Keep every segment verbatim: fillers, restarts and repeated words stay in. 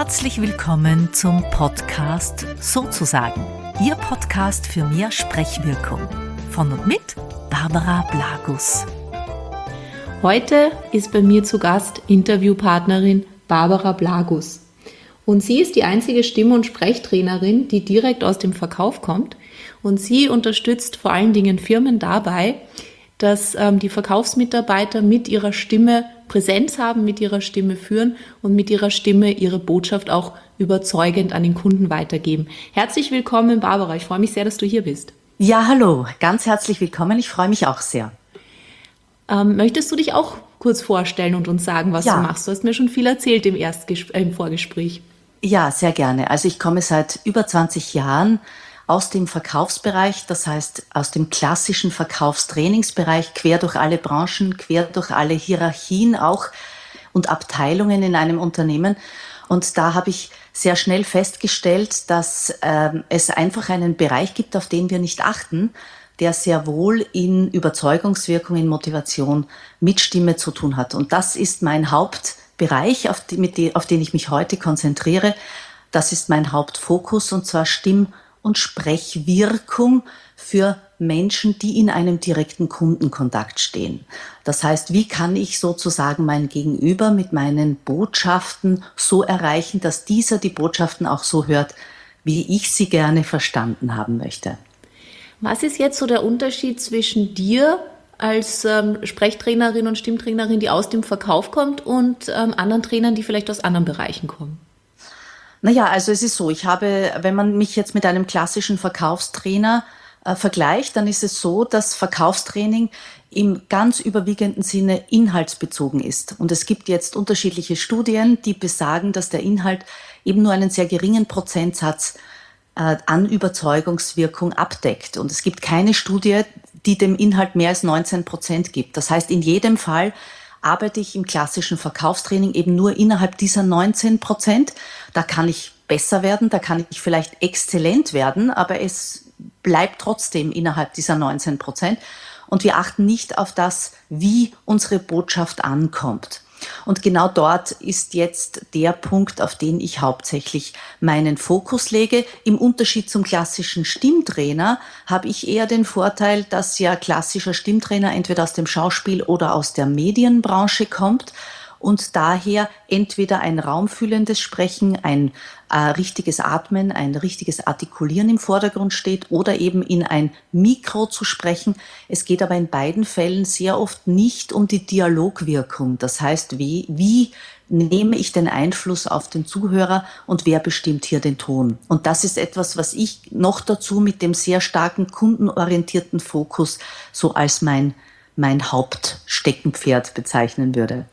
Herzlich willkommen zum Podcast Sozusagen, Ihr Podcast für mehr Sprechwirkung. Von und mit Barbara Blagus. Heute ist bei mir zu Gast Interviewpartnerin Barbara Blagus. Und sie ist die einzige Stimme- und Sprechtrainerin, die direkt aus dem Verkauf kommt. Und sie unterstützt vor allen Dingen Firmen dabei, dass ähm, die Verkaufsmitarbeiter mit ihrer Stimme Präsenz haben, mit ihrer Stimme führen und mit ihrer Stimme ihre Botschaft auch überzeugend an den Kunden weitergeben. Herzlich willkommen, Barbara. Ich freue mich sehr, dass du hier bist. Ja, hallo. Ganz herzlich willkommen. Ich freue mich auch sehr. Ähm, möchtest du dich auch kurz vorstellen und uns sagen, was ja. du machst? Du hast mir schon viel erzählt im, Erstges- äh, im Vorgespräch. Ja, sehr gerne. Also ich komme seit über zwanzig Jahren aus dem Verkaufsbereich, das heißt aus dem klassischen Verkaufstrainingsbereich, quer durch alle Branchen, quer durch alle Hierarchien auch und Abteilungen in einem Unternehmen. Und da habe ich sehr schnell festgestellt, dass ähm, es einfach einen Bereich gibt, auf den wir nicht achten, der sehr wohl in Überzeugungswirkung, in Motivation mit Stimme zu tun hat. Und das ist mein Hauptbereich, auf, die, mit die, auf den ich mich heute konzentriere. Das ist mein Hauptfokus, und zwar Stimm- und Sprechwirkung für Menschen, die in einem direkten Kundenkontakt stehen. Das heißt, wie kann ich sozusagen mein Gegenüber mit meinen Botschaften so erreichen, dass dieser die Botschaften auch so hört, wie ich sie gerne verstanden haben möchte. Was ist jetzt so der Unterschied zwischen dir als ähm, Sprechtrainerin und Stimmtrainerin, die aus dem Verkauf kommt, und ähm, anderen Trainern, die vielleicht aus anderen Bereichen kommen? Naja, also es ist so, ich habe, wenn man mich jetzt mit einem klassischen Verkaufstrainer äh, vergleicht, dann ist es so, dass Verkaufstraining im ganz überwiegenden Sinne inhaltsbezogen ist. Und es gibt jetzt unterschiedliche Studien, die besagen, dass der Inhalt eben nur einen sehr geringen Prozentsatz äh, an Überzeugungswirkung abdeckt. Und es gibt keine Studie, die dem Inhalt mehr als neunzehn Prozent gibt. Das heißt, in jedem Fall arbeite ich im klassischen Verkaufstraining eben nur innerhalb dieser neunzehn Prozent. Da kann ich besser werden, da kann ich vielleicht exzellent werden, aber es bleibt trotzdem innerhalb dieser neunzehn Prozent. Und wir achten nicht auf das, wie unsere Botschaft ankommt. Und genau dort ist jetzt der Punkt, auf den ich hauptsächlich meinen Fokus lege. Im Unterschied zum klassischen Stimmtrainer habe ich eher den Vorteil, dass ja klassischer Stimmtrainer entweder aus dem Schauspiel oder aus der Medienbranche kommt und daher entweder ein raumfüllendes Sprechen, ein äh, richtiges Atmen, ein richtiges Artikulieren im Vordergrund steht oder eben in ein Mikro zu sprechen. Es geht aber in beiden Fällen sehr oft nicht um die Dialogwirkung. Das heißt, wie, wie nehme ich den Einfluss auf den Zuhörer und wer bestimmt hier den Ton? Und das ist etwas, was ich noch dazu mit dem sehr starken kundenorientierten Fokus so als mein, mein Hauptsteckenpferd bezeichnen würde.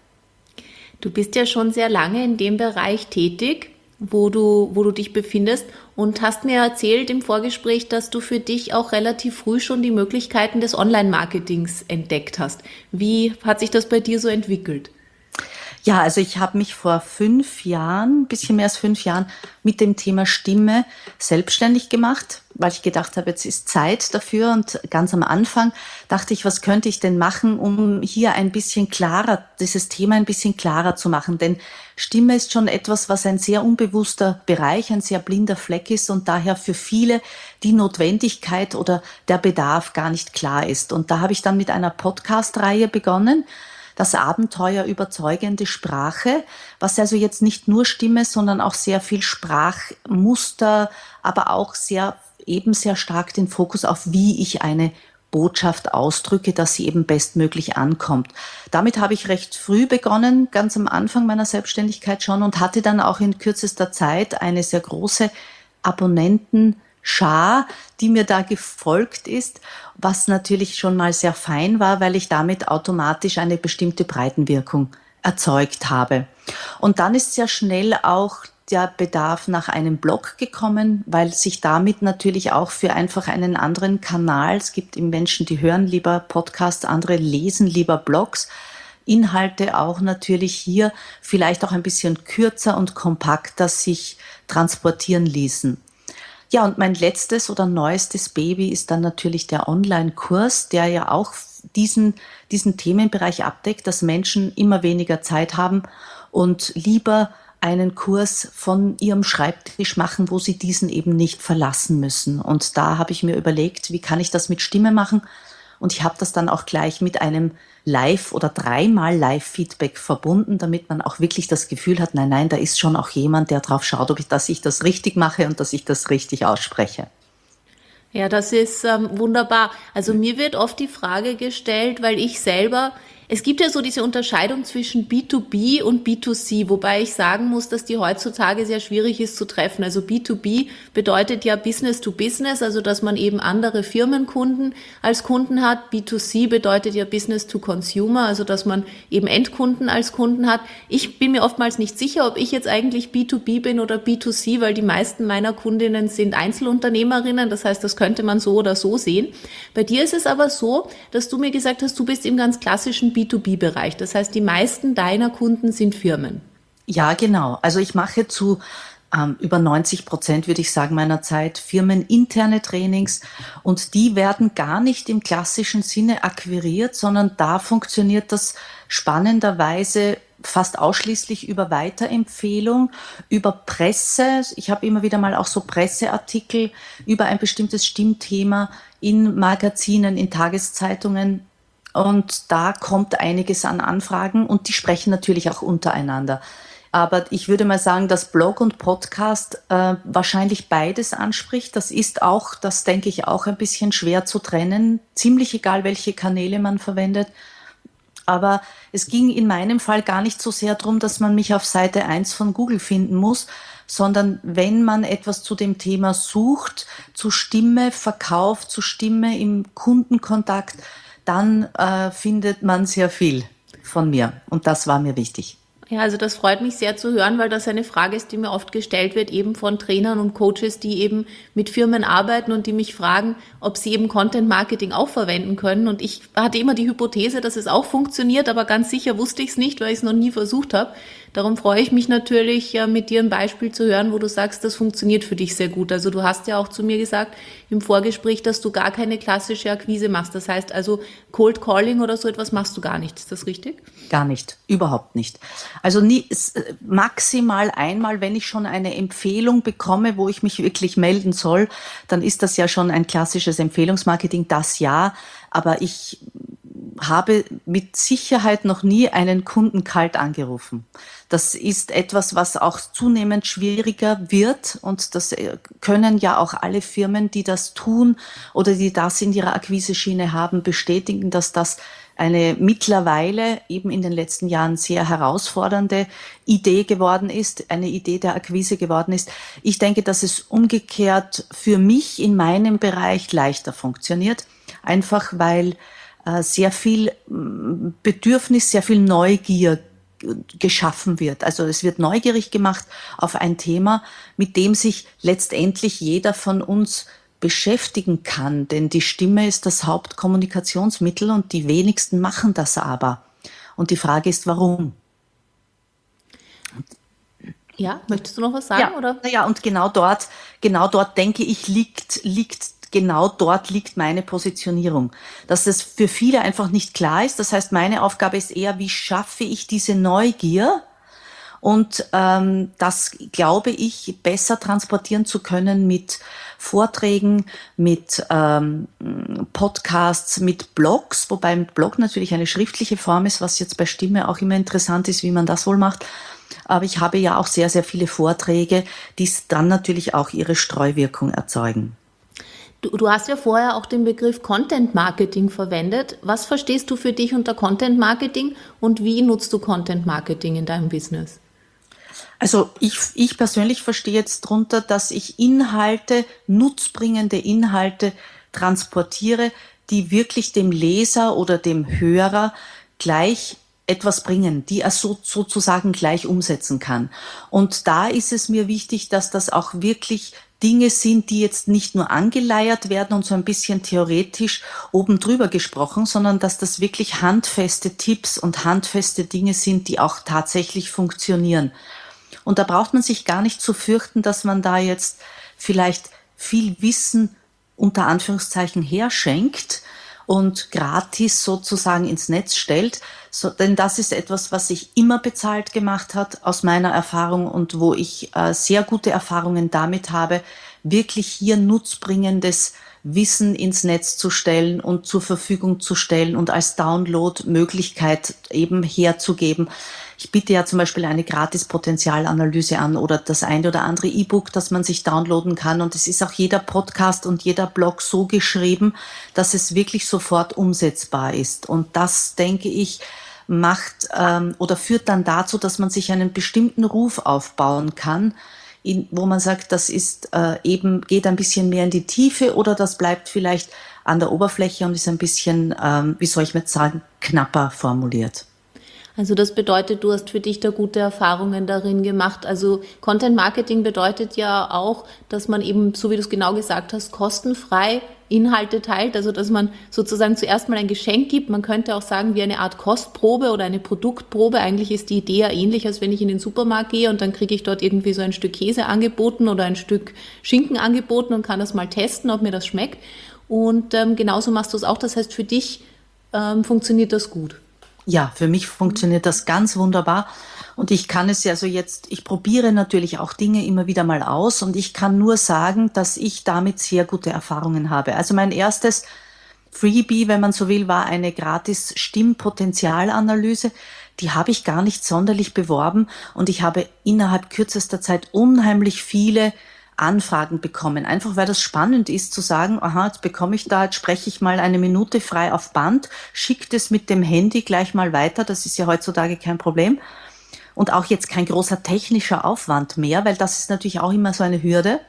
Du bist ja schon sehr lange in dem Bereich tätig, wo du, wo du dich befindest, und hast mir erzählt im Vorgespräch, dass du für dich auch relativ früh schon die Möglichkeiten des Online-Marketings entdeckt hast. Wie hat sich das bei dir so entwickelt? Ja, also ich habe mich vor fünf Jahren, ein bisschen mehr als fünf Jahren, mit dem Thema Stimme selbstständig gemacht, weil ich gedacht habe, jetzt ist Zeit dafür. Und ganz am Anfang dachte ich, was könnte ich denn machen, um hier ein bisschen klarer, dieses Thema ein bisschen klarer zu machen. Denn Stimme ist schon etwas, was ein sehr unbewusster Bereich, ein sehr blinder Fleck ist und daher für viele die Notwendigkeit oder der Bedarf gar nicht klar ist. Und da habe ich dann mit einer Podcast-Reihe begonnen, das Abenteuer überzeugende Sprache, was also jetzt nicht nur Stimme, sondern auch sehr viel Sprachmuster, aber auch sehr, eben sehr stark den Fokus auf, wie ich eine Botschaft ausdrücke, dass sie eben bestmöglich ankommt. Damit habe ich recht früh begonnen, ganz am Anfang meiner Selbstständigkeit schon, und hatte dann auch in kürzester Zeit eine sehr große Abonnentenschar, die mir da gefolgt ist, was natürlich schon mal sehr fein war, weil ich damit automatisch eine bestimmte Breitenwirkung erzeugt habe. Und dann ist sehr schnell auch der Bedarf nach einem Blog gekommen, weil sich damit natürlich auch für einfach einen anderen Kanal, es gibt eben Menschen, die hören lieber Podcasts, andere lesen lieber Blogs, Inhalte auch natürlich hier vielleicht auch ein bisschen kürzer und kompakter sich transportieren ließen. Ja, und mein letztes oder neuestes Baby ist dann natürlich der Online-Kurs, der ja auch diesen, diesen Themenbereich abdeckt, dass Menschen immer weniger Zeit haben und lieber einen Kurs von ihrem Schreibtisch machen, wo sie diesen eben nicht verlassen müssen. Und da habe ich mir überlegt, wie kann ich das mit Stimme machen? Und ich habe das dann auch gleich mit einem Live- oder dreimal Live-Feedback verbunden, damit man auch wirklich das Gefühl hat, nein, nein, da ist schon auch jemand, der drauf schaut, ob ich, dass ich das richtig mache und dass ich das richtig ausspreche. Ja, das ist ähm, wunderbar. Also mir wird oft die Frage gestellt, weil ich selber, es gibt ja so diese Unterscheidung zwischen B zwei B und B zwei C, wobei ich sagen muss, dass die heutzutage sehr schwierig ist zu treffen. Also B zwei B bedeutet ja Business to Business, also dass man eben andere Firmenkunden als Kunden hat. B zwei C bedeutet ja Business to Consumer, also dass man eben Endkunden als Kunden hat. Ich bin mir oftmals nicht sicher, ob ich jetzt eigentlich B zwei B bin oder B zwei C, weil die meisten meiner Kundinnen sind Einzelunternehmerinnen, das heißt, das könnte man so oder so sehen. Bei dir ist es aber so, dass du mir gesagt hast, du bist im ganz klassischen B zwei B-Bereich. Das heißt, die meisten deiner Kunden sind Firmen. Ja, genau. Also ich mache zu ähm, über neunzig Prozent, würde ich sagen, meiner Zeit firmeninterne Trainings und die werden gar nicht im klassischen Sinne akquiriert, sondern da funktioniert das spannenderweise fast ausschließlich über Weiterempfehlung, über Presse. Ich habe immer wieder mal auch so Presseartikel über ein bestimmtes Stimmthema in Magazinen, in Tageszeitungen. Und da kommt einiges an Anfragen und die sprechen natürlich auch untereinander. Aber ich würde mal sagen, dass Blog und Podcast äh, wahrscheinlich beides anspricht. Das ist auch, das denke ich, auch ein bisschen schwer zu trennen. Ziemlich egal, welche Kanäle man verwendet. Aber es ging in meinem Fall gar nicht so sehr darum, dass man mich auf Seite eins von Google finden muss, sondern wenn man etwas zu dem Thema sucht, zu Stimme, Verkauf, zu Stimme im Kundenkontakt, dann äh, findet man sehr viel von mir. Und das war mir wichtig. Ja, also das freut mich sehr zu hören, weil das eine Frage ist, die mir oft gestellt wird, eben von Trainern und Coaches, die eben mit Firmen arbeiten und die mich fragen, ob sie eben Content Marketing auch verwenden können. Und ich hatte immer die Hypothese, dass es auch funktioniert, aber ganz sicher wusste ich es nicht, weil ich es noch nie versucht habe. Darum freue ich mich natürlich, mit dir ein Beispiel zu hören, wo du sagst, das funktioniert für dich sehr gut. Also du hast ja auch zu mir gesagt im Vorgespräch, dass du gar keine klassische Akquise machst. Das heißt also Cold Calling oder so etwas machst du gar nicht. Ist das richtig? Gar nicht, überhaupt nicht. Also nie, maximal einmal, wenn ich schon eine Empfehlung bekomme, wo ich mich wirklich melden soll, dann ist das ja schon ein klassisches Empfehlungsmarketing, das ja. Aber ich habe mit Sicherheit noch nie einen Kunden kalt angerufen. Das ist etwas, was auch zunehmend schwieriger wird und das können ja auch alle Firmen, die das tun oder die das in ihrer Akquiseschiene haben, bestätigen, dass das eine mittlerweile eben in den letzten Jahren sehr herausfordernde Idee geworden ist, eine Idee der Akquise geworden ist. Ich denke, dass es umgekehrt für mich in meinem Bereich leichter funktioniert, einfach weil äh, sehr viel Bedürfnis, sehr viel Neugier geschaffen wird. Also es wird neugierig gemacht auf ein Thema, mit dem sich letztendlich jeder von uns beschäftigen kann, denn die Stimme ist das Hauptkommunikationsmittel und die wenigsten machen das aber. Und die Frage ist, warum? Ja, möchtest du noch was sagen? Ja, oder? Naja, und genau dort, genau dort denke ich, liegt, liegt, genau dort liegt meine Positionierung. Dass es für viele einfach nicht klar ist. Das heißt, meine Aufgabe ist eher, wie schaffe ich diese Neugier? Und ähm, das glaube ich, besser transportieren zu können mit Vorträgen, mit ähm, Podcasts, mit Blogs, wobei ein Blog natürlich eine schriftliche Form ist, was jetzt bei Stimme auch immer interessant ist, wie man das wohl macht. Aber ich habe ja auch sehr, sehr viele Vorträge, die dann natürlich auch ihre Streuwirkung erzeugen. Du, du hast ja vorher auch den Begriff Content Marketing verwendet. Was verstehst du für dich unter Content Marketing und wie nutzt du Content Marketing in deinem Business? Also ich, ich persönlich verstehe jetzt darunter, dass ich Inhalte, nutzbringende Inhalte transportiere, die wirklich dem Leser oder dem Hörer gleich etwas bringen, die er so, sozusagen gleich umsetzen kann. Und da ist es mir wichtig, dass das auch wirklich Dinge sind, die jetzt nicht nur angeleiert werden und so ein bisschen theoretisch oben drüber gesprochen, sondern dass das wirklich handfeste Tipps und handfeste Dinge sind, die auch tatsächlich funktionieren. Und da braucht man sich gar nicht zu fürchten, dass man da jetzt vielleicht viel Wissen unter Anführungszeichen herschenkt und gratis sozusagen ins Netz stellt. So, denn das ist etwas, was sich immer bezahlt gemacht hat aus meiner Erfahrung und wo ich äh, sehr gute Erfahrungen damit habe, wirklich hier nutzbringendes Wissen ins Netz zu stellen und zur Verfügung zu stellen und als Download-Möglichkeit eben herzugeben. Ich biete ja zum Beispiel eine Gratis-Potenzialanalyse an oder das eine oder andere E-Book, das man sich downloaden kann. Und es ist auch jeder Podcast und jeder Blog so geschrieben, dass es wirklich sofort umsetzbar ist. Und das, denke ich, macht ähm, oder führt dann dazu, dass man sich einen bestimmten Ruf aufbauen kann, in, wo man sagt, das ist äh, eben, geht ein bisschen mehr in die Tiefe oder das bleibt vielleicht an der Oberfläche und ist ein bisschen, ähm, wie soll ich jetzt sagen, knapper formuliert. Also das bedeutet, du hast für dich da gute Erfahrungen darin gemacht. Also Content Marketing bedeutet ja auch, dass man eben, so wie du es genau gesagt hast, kostenfrei Inhalte teilt. Also dass man sozusagen zuerst mal ein Geschenk gibt. Man könnte auch sagen, wie eine Art Kostprobe oder eine Produktprobe. Eigentlich ist die Idee ja ähnlich, als wenn ich in den Supermarkt gehe und dann kriege ich dort irgendwie so ein Stück Käse angeboten oder ein Stück Schinken angeboten und kann das mal testen, ob mir das schmeckt. Und ähm, genauso machst du es auch. Das heißt, für dich ähm, funktioniert das gut. Ja, für mich funktioniert das ganz wunderbar und ich kann es ja so jetzt, ich probiere natürlich auch Dinge immer wieder mal aus und ich kann nur sagen, dass ich damit sehr gute Erfahrungen habe. Also mein erstes Freebie, wenn man so will, war eine gratis Stimmpotenzialanalyse. Die habe ich gar nicht sonderlich beworben und ich habe innerhalb kürzester Zeit unheimlich viele Anfragen bekommen. Einfach weil das spannend ist zu sagen, aha, jetzt bekomme ich da, jetzt spreche ich mal eine Minute frei auf Band, schicke das mit dem Handy gleich mal weiter, das ist ja heutzutage kein Problem. Und auch jetzt kein großer technischer Aufwand mehr, weil das ist natürlich auch immer so eine Hürde.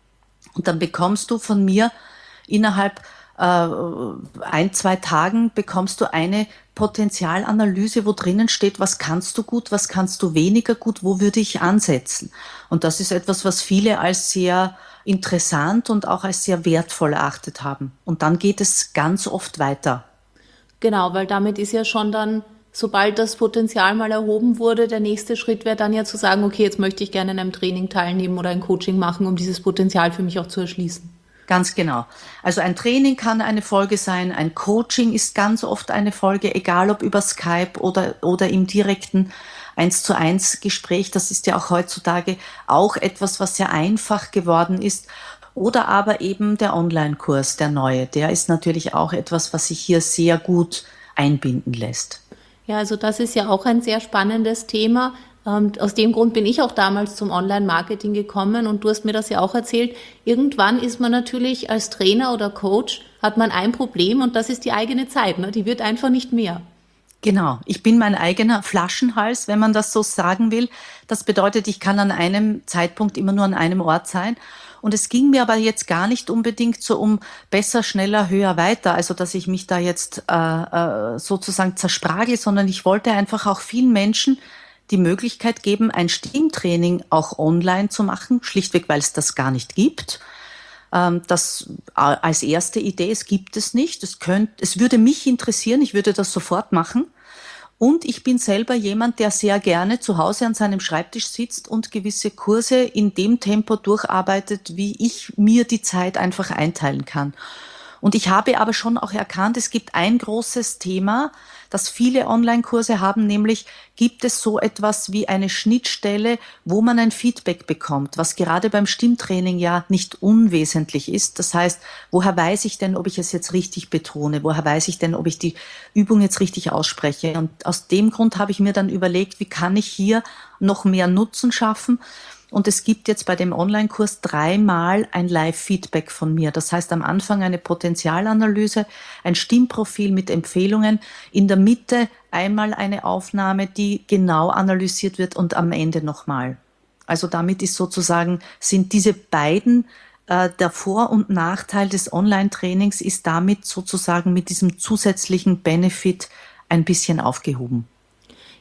Und dann bekommst du von mir innerhalb äh, ein, zwei Tagen bekommst du eine Potenzialanalyse, wo drinnen steht, was kannst du gut, was kannst du weniger gut, wo würde ich ansetzen. Und das ist etwas, was viele als sehr interessant und auch als sehr wertvoll erachtet haben. Und dann geht es ganz oft weiter. Genau, weil damit ist ja schon dann, sobald das Potenzial mal erhoben wurde, der nächste Schritt wäre dann ja zu sagen, okay, jetzt möchte ich gerne in einem Training teilnehmen oder ein Coaching machen, um dieses Potenzial für mich auch zu erschließen. Ganz genau. Also ein Training kann eine Folge sein, ein Coaching ist ganz oft eine Folge, egal ob über Skype oder, oder im direkten eins zu eins Gespräch. Das ist ja auch heutzutage auch etwas, was sehr einfach geworden ist. Oder aber eben der Online-Kurs, der neue, der ist natürlich auch etwas, was sich hier sehr gut einbinden lässt. Ja, also das ist ja auch ein sehr spannendes Thema. Und aus dem Grund bin ich auch damals zum Online-Marketing gekommen und du hast mir das ja auch erzählt. Irgendwann ist man natürlich als Trainer oder Coach, hat man ein Problem und das ist die eigene Zeit, ne? Die wird einfach nicht mehr. Genau, ich bin mein eigener Flaschenhals, wenn man das so sagen will. Das bedeutet, ich kann an einem Zeitpunkt immer nur an einem Ort sein. Und es ging mir aber jetzt gar nicht unbedingt so um besser, schneller, höher, weiter, also dass ich mich da jetzt äh, äh, sozusagen zerspragel, sondern ich wollte einfach auch vielen Menschen die Möglichkeit geben, ein Stimmtraining auch online zu machen, schlichtweg, weil es das gar nicht gibt. Ähm, das als erste Idee, es gibt es nicht. Es könnte, es würde mich interessieren, ich würde das sofort machen. Und ich bin selber jemand, der sehr gerne zu Hause an seinem Schreibtisch sitzt und gewisse Kurse in dem Tempo durcharbeitet, wie ich mir die Zeit einfach einteilen kann. Und ich habe aber schon auch erkannt, es gibt ein großes Thema, das viele Online-Kurse haben, nämlich gibt es so etwas wie eine Schnittstelle, wo man ein Feedback bekommt, was gerade beim Stimmtraining ja nicht unwesentlich ist. Das heißt, woher weiß ich denn, ob ich es jetzt richtig betone? Woher weiß ich denn, ob ich die Übung jetzt richtig ausspreche? Und aus dem Grund habe ich mir dann überlegt, wie kann ich hier noch mehr Nutzen schaffen? Und es gibt jetzt bei dem Online-Kurs dreimal ein Live-Feedback von mir. Das heißt, am Anfang eine Potenzialanalyse, ein Stimmprofil mit Empfehlungen, in der Mitte einmal eine Aufnahme, die genau analysiert wird und am Ende nochmal. Also damit ist sozusagen, sind diese beiden, äh, der Vor- und Nachteil des Online-Trainings ist damit sozusagen mit diesem zusätzlichen Benefit ein bisschen aufgehoben.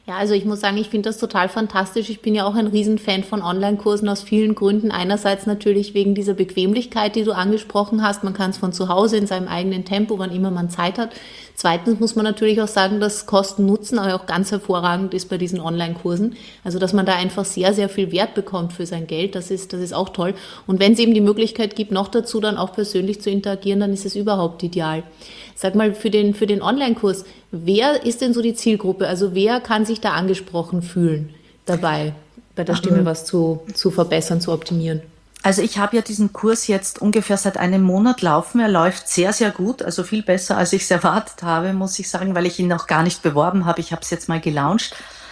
Ja, also ich muss sagen, ich finde das total fantastisch. Ich bin ja auch ein Riesenfan von Online-Kursen aus vielen Gründen. Einerseits natürlich wegen dieser Bequemlichkeit, die du angesprochen hast. Man kann es von zu Hause in seinem eigenen Tempo, wann immer man Zeit hat. Zweitens muss man natürlich auch sagen, dass Kosten-Nutzen auch ganz hervorragend ist bei diesen Online-Kursen. Also dass man da einfach sehr, sehr viel Wert bekommt für sein Geld. Das ist, das ist auch toll. Und wenn es eben die Möglichkeit gibt, noch dazu dann auch persönlich zu interagieren, dann ist es überhaupt ideal. Sag mal, für den, für den Online-Kurs, wer ist denn so die Zielgruppe? Also wer kann sich da angesprochen fühlen dabei, bei der Stimme was zu, zu verbessern, zu optimieren? Also ich habe ja diesen Kurs jetzt ungefähr seit einem Monat laufen. Er läuft sehr, sehr gut, also viel besser, als ich es erwartet habe, muss ich sagen, weil ich ihn noch gar nicht beworben habe. Ich habe es jetzt mal gelauncht.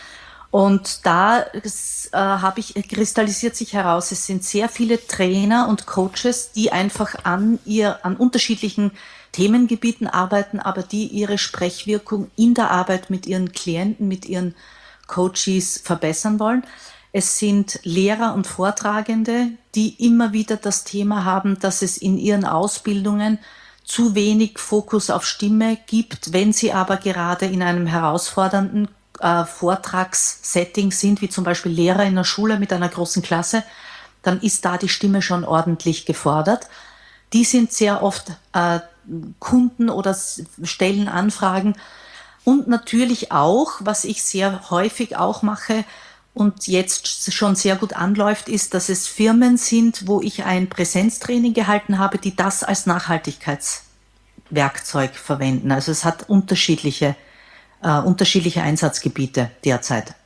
Und da äh, habe ich, kristallisiert sich heraus, es sind sehr viele Trainer und Coaches, die einfach an ihr, an unterschiedlichen Themengebieten arbeiten, aber die ihre Sprechwirkung in der Arbeit mit ihren Klienten, mit ihren Coaches verbessern wollen. Es sind Lehrer und Vortragende, die immer wieder das Thema haben, dass es in ihren Ausbildungen zu wenig Fokus auf Stimme gibt, wenn sie aber gerade in einem herausfordernden äh, Vortragssetting sind, wie zum Beispiel Lehrer in der Schule mit einer großen Klasse, dann ist da die Stimme schon ordentlich gefordert. Die sind sehr oft äh, Kunden oder stellen Anfragen. Und natürlich auch, was ich sehr häufig auch mache und jetzt schon sehr gut anläuft, ist, dass es Firmen sind, wo ich ein Präsenztraining gehalten habe, die das als Nachhaltigkeitswerkzeug verwenden. Also es hat unterschiedliche, äh, unterschiedliche Einsatzgebiete derzeit.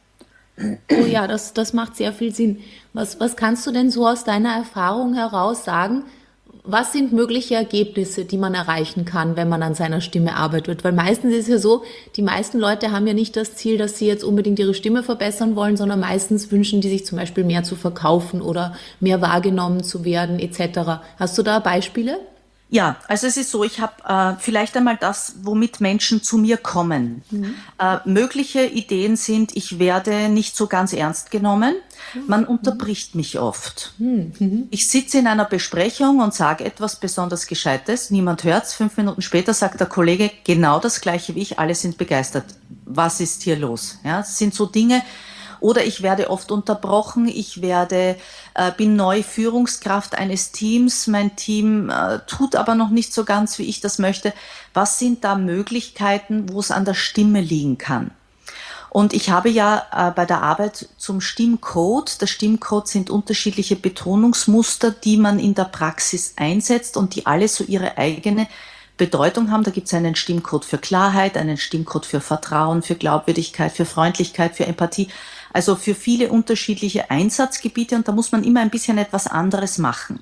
Oh ja, das, das macht sehr viel Sinn. Was, was kannst du denn so aus deiner Erfahrung heraus sagen? Was sind mögliche Ergebnisse, die man erreichen kann, wenn man an seiner Stimme arbeitet? Weil meistens ist es ja so, die meisten Leute haben ja nicht das Ziel, dass sie jetzt unbedingt ihre Stimme verbessern wollen, sondern meistens wünschen die sich zum Beispiel mehr zu verkaufen oder mehr wahrgenommen zu werden et cetera. Hast du da Beispiele? Ja, also es ist so, ich habe äh, vielleicht einmal das, womit Menschen zu mir kommen. Mhm. Äh, mögliche Ideen sind, ich werde nicht so ganz ernst genommen. Man mhm. unterbricht mich oft. Mhm. Ich sitze in einer Besprechung und sage etwas besonders Gescheites. Niemand hört's. Fünf Minuten später sagt der Kollege genau das Gleiche wie ich. Alle sind begeistert. Was ist hier los? Ja, das sind so Dinge. Oder ich werde oft unterbrochen, ich werde, äh, bin neu Führungskraft eines Teams, mein Team äh, tut aber noch nicht so ganz, wie ich das möchte. Was sind da Möglichkeiten, wo es an der Stimme liegen kann? Und ich habe ja äh, bei der Arbeit zum Stimmcode, der Stimmcode sind unterschiedliche Betonungsmuster, die man in der Praxis einsetzt und die alle so ihre eigene Bedeutung haben. Da gibt es einen Stimmcode für Klarheit, einen Stimmcode für Vertrauen, für Glaubwürdigkeit, für Freundlichkeit, für Empathie. Also für viele unterschiedliche Einsatzgebiete und da muss man immer ein bisschen etwas anderes machen.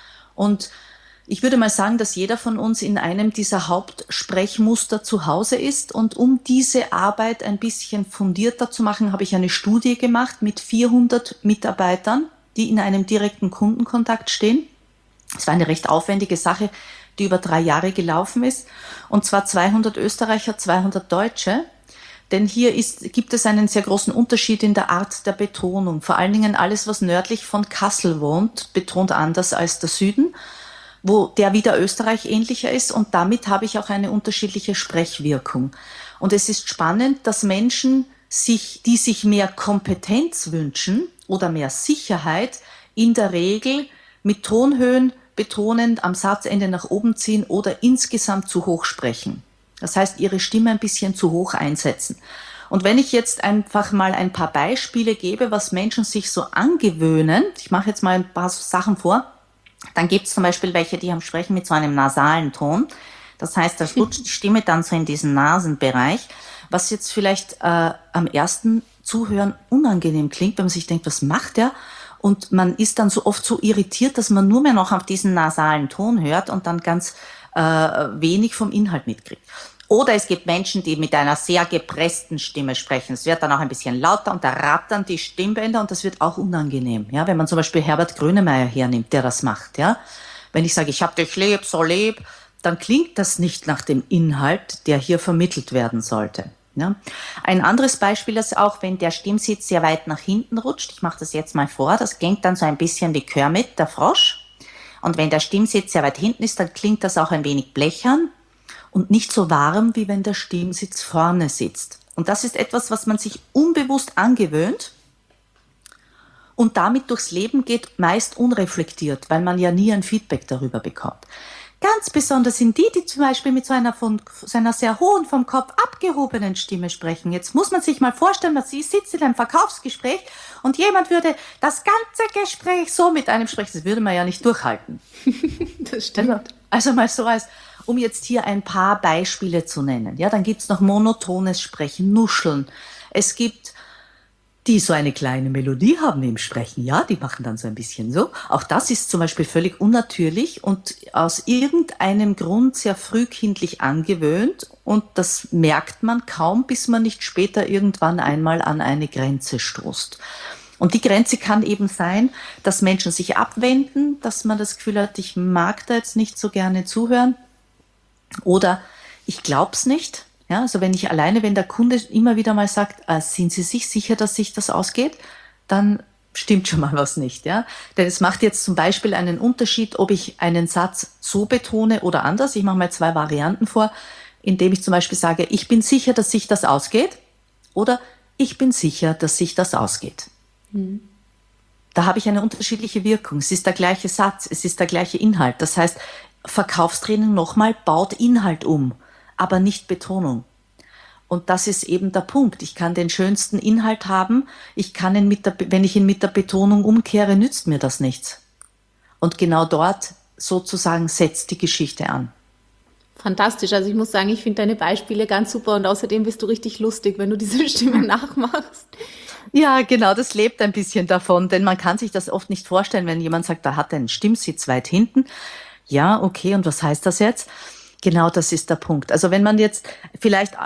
Und ich würde mal sagen, dass jeder von uns in einem dieser Hauptsprechmuster zu Hause ist und um diese Arbeit ein bisschen fundierter zu machen, habe ich eine Studie gemacht mit vierhundert Mitarbeitern, die in einem direkten Kundenkontakt stehen. Es war eine recht aufwendige Sache, die über drei Jahre gelaufen ist und zwar zweihundert Österreicher, zweihundert Deutsche. Denn hier ist, gibt es einen sehr großen Unterschied in der Art der Betonung. Vor allen Dingen alles, was nördlich von Kassel wohnt, betont anders als der Süden, wo der wieder Österreich ähnlicher ist. Und damit habe ich auch eine unterschiedliche Sprechwirkung. Und es ist spannend, dass Menschen, sich, die sich mehr Kompetenz wünschen oder mehr Sicherheit, in der Regel mit Tonhöhen betonend am Satzende nach oben ziehen oder insgesamt zu hoch sprechen. Das heißt, ihre Stimme ein bisschen zu hoch einsetzen. Und wenn ich jetzt einfach mal ein paar Beispiele gebe, was Menschen sich so angewöhnen, ich mache jetzt mal ein paar Sachen vor, dann gibt es zum Beispiel welche, die haben sprechen mit so einem nasalen Ton. Das heißt, da rutscht die Stimme dann so in diesen Nasenbereich, was jetzt vielleicht äh, am ersten Zuhören unangenehm klingt, wenn man sich denkt, was macht der? Und man ist dann so oft so irritiert, dass man nur mehr noch auf diesen nasalen Ton hört und dann ganz äh, wenig vom Inhalt mitkriegt. Oder es gibt Menschen, die mit einer sehr gepressten Stimme sprechen. Es wird dann auch ein bisschen lauter und da rattern die Stimmbänder und das wird auch unangenehm. Ja, wenn man zum Beispiel Herbert Grönemeyer hernimmt, der das macht. Ja, wenn ich sage, ich hab dich lieb, so lieb, dann klingt das nicht nach dem Inhalt, der hier vermittelt werden sollte. Ja. Ein anderes Beispiel ist auch, wenn der Stimmsitz sehr weit nach hinten rutscht. Ich mache das jetzt mal vor. Das klingt dann so ein bisschen wie Kermit, der Frosch. Und wenn der Stimmsitz sehr weit hinten ist, dann klingt das auch ein wenig blechern und nicht so warm, wie wenn der Stimmsitz vorne sitzt. Und das ist etwas, was man sich unbewusst angewöhnt und damit durchs Leben geht, meist unreflektiert, weil man ja nie ein Feedback darüber bekommt. Ganz besonders sind die, die zum Beispiel mit so einer, von, so einer sehr hohen, vom Kopf abgehobenen Stimme sprechen. Jetzt muss man sich mal vorstellen, dass sie sitzt in einem Verkaufsgespräch und jemand würde das ganze Gespräch so mit einem sprechen. Das würde man ja nicht durchhalten. Das stimmt. Also, also mal so als, um jetzt hier ein paar Beispiele zu nennen. Ja, dann gibt's noch monotones Sprechen, Nuscheln. Es gibt die so eine kleine Melodie haben im Sprechen, ja, die machen dann so ein bisschen so. Auch das ist zum Beispiel völlig unnatürlich und aus irgendeinem Grund sehr frühkindlich angewöhnt und das merkt man kaum, bis man nicht später irgendwann einmal an eine Grenze stoßt. Und die Grenze kann eben sein, dass Menschen sich abwenden, dass man das Gefühl hat, ich mag da jetzt nicht so gerne zuhören oder ich glaub's nicht. Ja, also wenn ich alleine, wenn der Kunde immer wieder mal sagt, äh, sind Sie sich sicher, dass sich das ausgeht, dann stimmt schon mal was nicht. Ja? Denn es macht jetzt zum Beispiel einen Unterschied, ob ich einen Satz so betone oder anders. Ich mache mal zwei Varianten vor, indem ich zum Beispiel sage, ich bin sicher, dass sich das ausgeht oder ich bin sicher, dass sich das ausgeht. Mhm. Da habe ich eine unterschiedliche Wirkung. Es ist der gleiche Satz, es ist der gleiche Inhalt. Das heißt, Verkaufstraining nochmal baut Inhalt um, aber nicht Betonung. Und das ist eben der Punkt. Ich kann den schönsten Inhalt haben, ich kann ihn mit der, wenn ich ihn mit der Betonung umkehre, nützt mir das nichts. Und genau dort sozusagen setzt die Geschichte an. Fantastisch. Also ich muss sagen, ich finde deine Beispiele ganz super und außerdem bist du richtig lustig, wenn du diese Stimme nachmachst. Ja, genau, das lebt ein bisschen davon, denn man kann sich das oft nicht vorstellen, wenn jemand sagt, da hat er einen Stimmsitz weit hinten. Ja, okay, und was heißt das jetzt? Genau, das ist der Punkt. Also wenn man jetzt vielleicht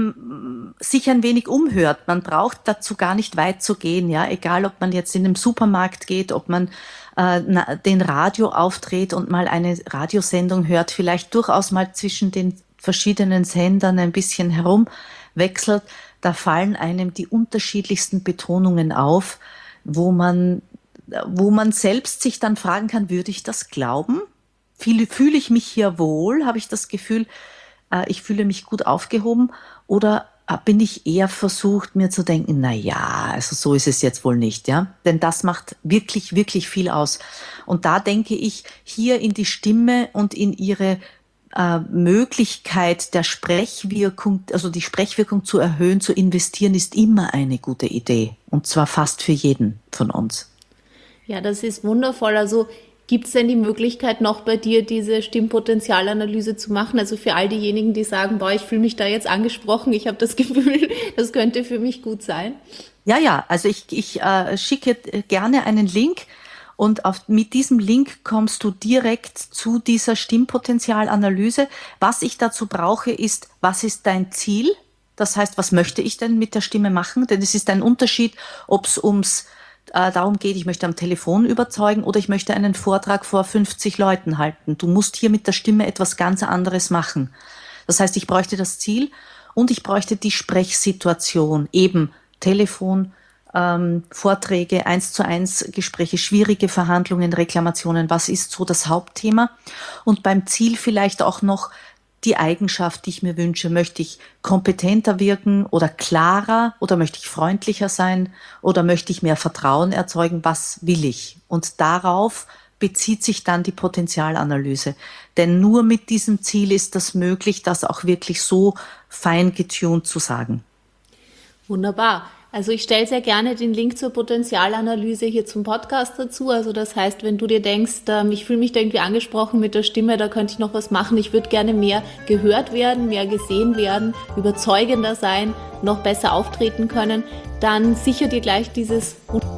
eben sich ein wenig umhört, man braucht dazu gar nicht weit zu gehen, ja, egal ob man jetzt in den Supermarkt geht, ob man äh, den Radio aufdreht und mal eine Radiosendung hört, vielleicht durchaus mal zwischen den verschiedenen Sendern ein bisschen herumwechselt, da fallen einem die unterschiedlichsten Betonungen auf, wo man, wo man selbst sich dann fragen kann, würde ich das glauben? Fühle ich mich hier wohl? Habe ich das Gefühl, ich fühle mich gut aufgehoben? Oder bin ich eher versucht, mir zu denken, na ja, also so ist es jetzt wohl nicht, ja? Denn das macht wirklich, wirklich viel aus. Und da denke ich, hier in die Stimme und in ihre äh, Möglichkeit der Sprechwirkung, also die Sprechwirkung zu erhöhen, zu investieren, ist immer eine gute Idee. Und zwar fast für jeden von uns. Ja, das ist wundervoll. Also gibt es denn die Möglichkeit, noch bei dir diese Stimmpotenzialanalyse zu machen? Also für all diejenigen, die sagen, boah, ich fühle mich da jetzt angesprochen, ich habe das Gefühl, das könnte für mich gut sein. Ja, ja, also ich, ich äh, schicke gerne einen Link und auf, mit diesem Link kommst du direkt zu dieser Stimmpotenzialanalyse. Was ich dazu brauche, ist, was ist dein Ziel? Das heißt, was möchte ich denn mit der Stimme machen? Denn es ist ein Unterschied, ob es ums darum geht, ich möchte am Telefon überzeugen oder ich möchte einen Vortrag vor fünfzig Leuten halten. Du musst hier mit der Stimme etwas ganz anderes machen. Das heißt, ich bräuchte das Ziel und ich bräuchte die Sprechsituation, eben Telefon, ähm, Vorträge, eins zu eins Gespräche, schwierige Verhandlungen, Reklamationen. Was ist so das Hauptthema? Und beim Ziel vielleicht auch noch die Eigenschaft, die ich mir wünsche. Möchte ich kompetenter wirken oder klarer oder möchte ich freundlicher sein oder möchte ich mehr Vertrauen erzeugen? Was will ich? Und darauf bezieht sich dann die Potenzialanalyse. Denn nur mit diesem Ziel ist das möglich, das auch wirklich so fein getuned zu sagen. Wunderbar. Also ich stelle sehr gerne den Link zur Potenzialanalyse hier zum Podcast dazu. Also das heißt, wenn du dir denkst, ähm, ich fühle mich da irgendwie angesprochen mit der Stimme, da könnte ich noch was machen. Ich würde gerne mehr gehört werden, mehr gesehen werden, überzeugender sein, noch besser auftreten können. Dann sicher dir gleich dieses